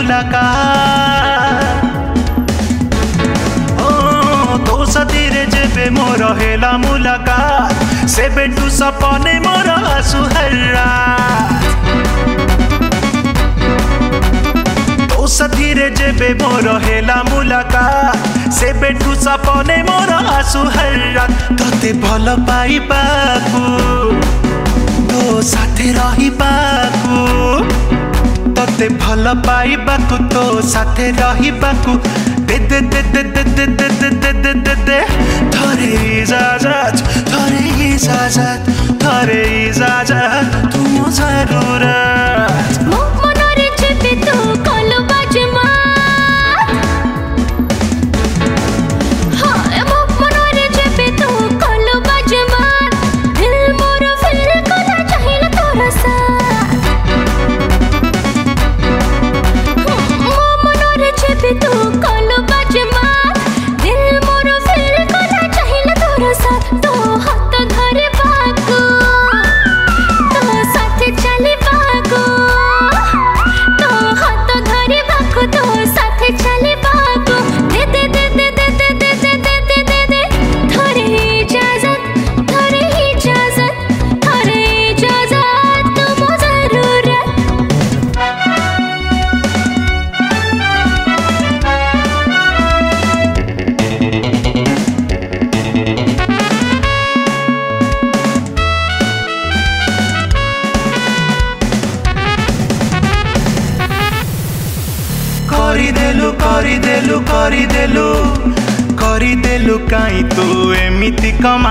मुलाकात ओ तो साथीरे जेबे मोर हेला मुलाकात से बेटू सपने मोर आसु हर रात तो साथीरे जेबे मोर हेला मुलाकात से बेटू सपने मोर आसु हर रात तोते भल पाइबाकू तो साथे रहिबाकू तोते भल पाइबाकू तो साथे रहिबाकू दे दे दे दे दे दे दे दे दे दे दे दे थोरे इजाजत तू मो जरूरत मो मनरे जेबे तू कलो बाजमा हाय मो मनरे जेबे तू कलो बाजमा दिल मोर फिर कला चाहिला तोरा साथ मो मनरे जेबे तू कलो बाजमा दिल मोर फिर कला चाहिला तोरा साथ तो हाथ धरे बाकू तो साथे चले बाकू तो हाथ धरे बाकू तो साथे चले बाकू दे दे दे दे दे दे दे दे दे दे दे दे थोरे इजाजत तू मो जरूरत କରିଦେଲୁ କାଇଁ ତୁ ଏମିତି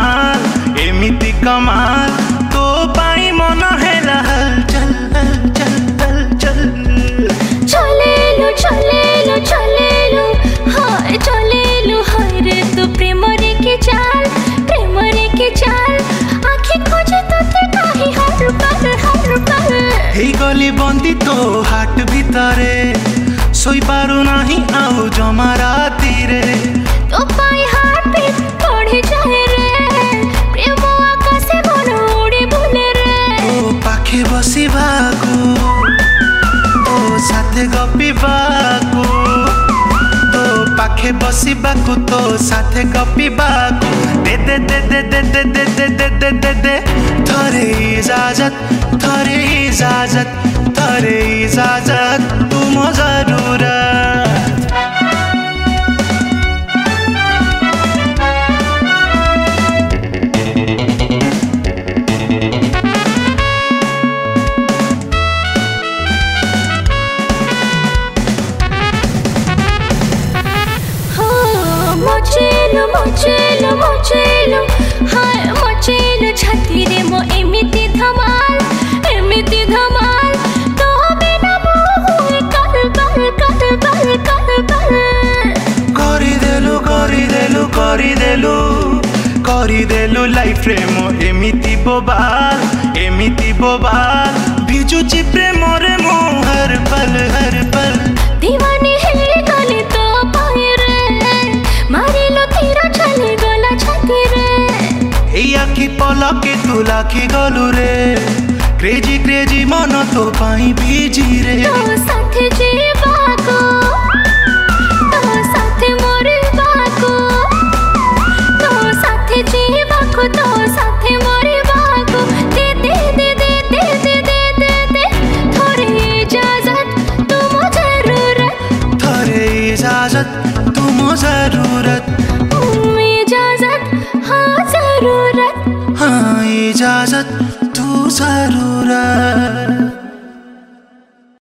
କମାଲ ତୋ ପାଇଁ ମନ ହେଲା ହଲଚଲ चलेलु हाय रे तू प्रेम रे के चाल आखि खोजे तोते काही हर पल हेई गली बंदी तो हाट भितरे सोई पारु नाही आउ जमा राती रे तो पाई हार्ट बीट बढ़ी जाए रे प्रेम आकाशे मन उड़ी बुले रे तो पाखे बसिबाकू तो साथे गपिबाकू तो पाखे बसिबाकू तो साथे गपिबाकू दे दे दे दे दे दे दे दे दे दे दे दे थोरे इजाजत तू मो जरूरत मोचेलो हाय मोचेलो छाती रे मो एमिति धमाल तो बिना मो हुए कल କରିଦେଲୁ ଲାଇଫ ରେ ମो ଏମିତି ବୋବାଲ ଭିଜୁଛି ପ୍ରେମରେ ମୁଁ ହର ପଲ दीवानी है गली तो पाए रे मारिलो तीर चले गला छाती रे এই আখি পলকে তু লাখি গলু রে ক্রেজি मन तो पाई बीजी रे तो साथे जीवाको